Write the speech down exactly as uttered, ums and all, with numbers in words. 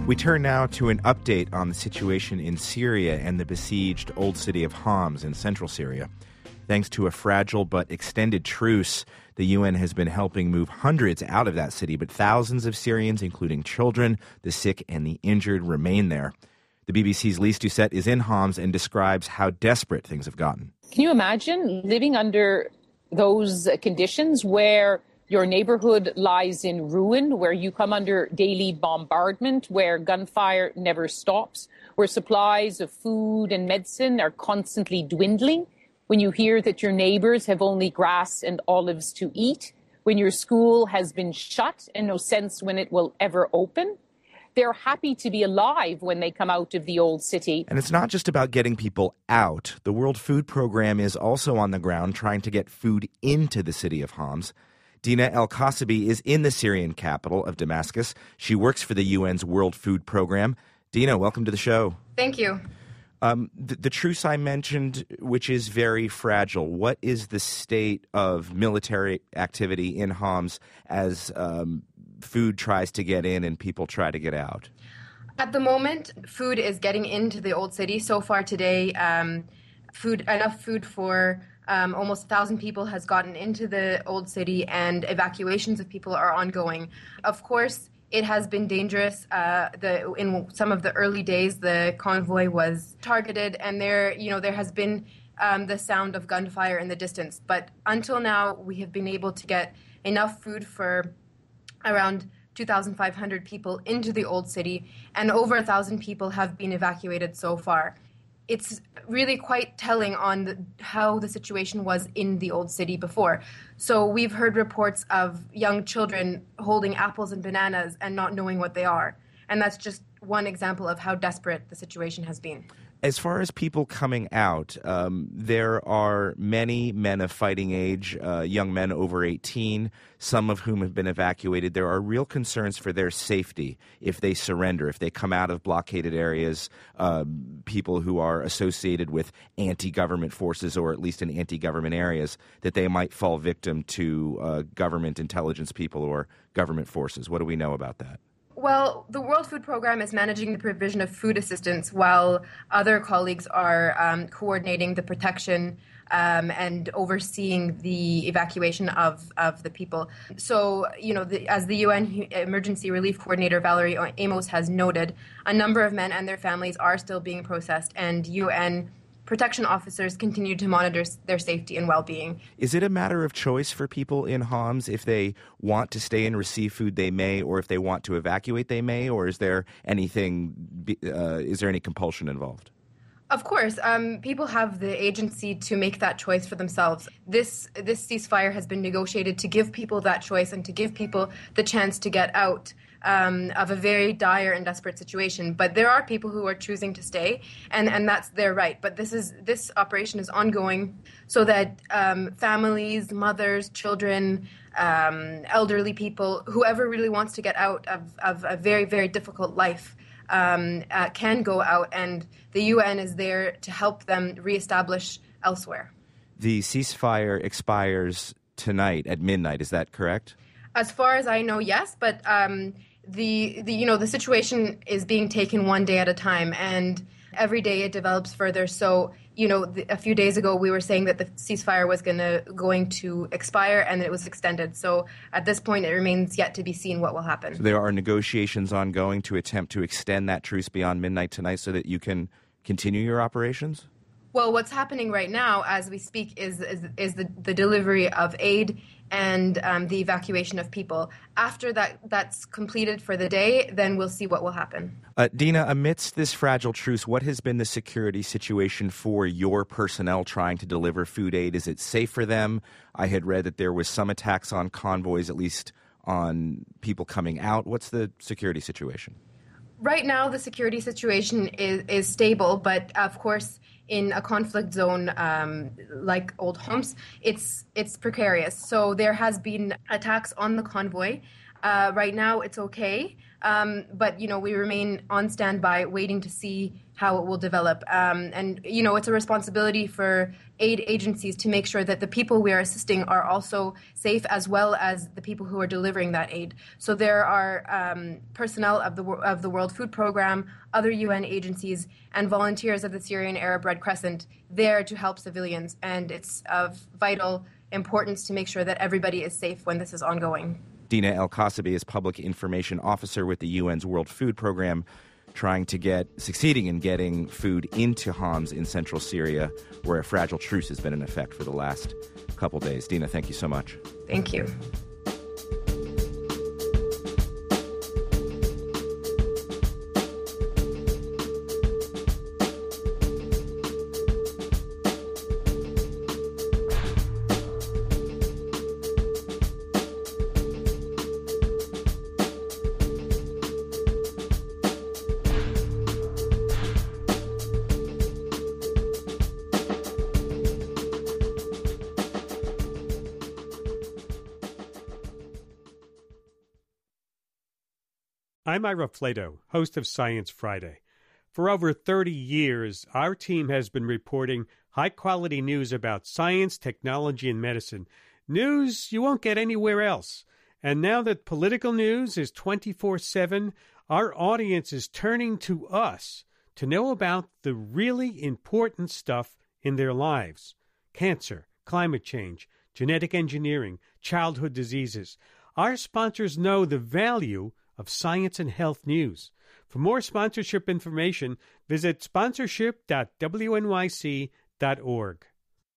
We turn now to an update on the situation in Syria and the besieged old city of Homs in central Syria. Thanks to a fragile but extended truce, the U N has been helping move hundreds out of that city, but thousands of Syrians, including children, the sick, and the injured, remain there. The B B C's Lise Doucette is in Homs and describes how desperate things have gotten. Can you imagine living under those conditions where your neighborhood lies in ruin, where you come under daily bombardment, where gunfire never stops, where supplies of food and medicine are constantly dwindling, when you hear that your neighbors have only grass and olives to eat, when your school has been shut and no sense when it will ever open? They're happy to be alive when they come out of the old city. And it's not just about getting people out. The World Food Program is also on the ground trying to get food into the city of Homs. Dina El-Kasabi is in the Syrian capital of Damascus. She works for the U N's World Food Program. Dina, welcome to the show. Thank you. Um, the, the truce I mentioned, which is very fragile, what is the state of military activity in Homs as um, food tries to get in and people try to get out? At the moment, food is getting into the old city. So far today, um, food enough food for Um, almost a thousand people has gotten into the old city, and evacuations of people are ongoing. Of course, it has been dangerous. Uh, the, in some of the early days, the convoy was targeted, and there, you know, there has been um, the sound of gunfire in the distance. But until now, we have been able to get enough food for around two thousand five hundred people into the old city, and over a thousand people have been evacuated so far. It's really quite telling on the, how the situation was in the old city before. So we've heard reports of young children holding apples and bananas and not knowing what they are. And that's just one example of how desperate the situation has been. As far as people coming out, um, there are many men of fighting age, uh, young men over eighteen, some of whom have been evacuated. There are real concerns for their safety if they surrender, if they come out of blockaded areas, uh, people who are associated with anti-government forces or at least in anti-government areas, that they might fall victim to uh, government intelligence people or government forces. What do we know about that? Well, the World Food Program is managing the provision of food assistance while other colleagues are um, coordinating the protection um, and overseeing the evacuation of, of the people. So, you know, the, as the U N Emergency Relief Coordinator Valerie Amos has noted, a number of men and their families are still being processed, and U N protection officers continue to monitor their safety and well-being. Is it a matter of choice for people in Homs? If they want to stay and receive food, they may, or if they want to evacuate, they may, or is there anything, uh, is there any compulsion involved? Of course, um, people have the agency to make that choice for themselves. This this ceasefire has been negotiated to give people that choice and to give people the chance to get out um, of a very dire and desperate situation. But there are people who are choosing to stay, and, and that's their right. But this is this operation is ongoing so that um, families, mothers, children, um, elderly people, whoever really wants to get out of, of a very, very difficult life, Um, uh, can go out, and the U N is there to help them reestablish elsewhere. The ceasefire expires tonight at midnight. Is that correct? As far as I know, yes, but um, the, the you know the situation is being taken one day at a time, and every day it develops further. So, you know, the, a few days ago we were saying that the ceasefire was gonna going to expire, and it was extended. So at this point, it remains yet to be seen what will happen. So there are negotiations ongoing to attempt to extend that truce beyond midnight tonight so that you can continue your operations? Well, what's happening right now, as we speak, is is, is the, the delivery of aid and um, the evacuation of people. After that that's completed for the day, then we'll see what will happen. Uh, Dina, amidst this fragile truce, what has been the security situation for your personnel trying to deliver food aid? Is it safe for them? I had read that there was some attacks on convoys, at least on people coming out. What's the security situation? Right now, the security situation is, is stable, but of course, in a conflict zone um, like Old Homs, it's it's precarious. So there has been attacks on the convoy. Uh, right now, it's okay, um, but you know we remain on standby, waiting to see how it will develop. Um, and you know it's a responsibility for aid agencies to make sure that the people we are assisting are also safe, as well as the people who are delivering that aid. So there are um, personnel of the of the World Food Programme, other U N agencies, and volunteers of the Syrian Arab Red Crescent there to help civilians. And it's of vital importance to make sure that everybody is safe when this is ongoing. Dina El-Kasabi is Public Information Officer with the U N's World Food Programme, trying to get, succeeding in getting food into Homs in central Syria, where a fragile truce has been in effect for the last couple days. Dina, thank you so much. Thank you. I'm Ira Flato, host of Science Friday. For over thirty years, our team has been reporting high-quality news about science, technology, and medicine. News you won't get anywhere else. And now that political news is twenty-four seven, our audience is turning to us to know about the really important stuff in their lives. Cancer, climate change, genetic engineering, childhood diseases. Our sponsors know the value of science and health news. For more sponsorship information, visit sponsorship dot w n y c dot org.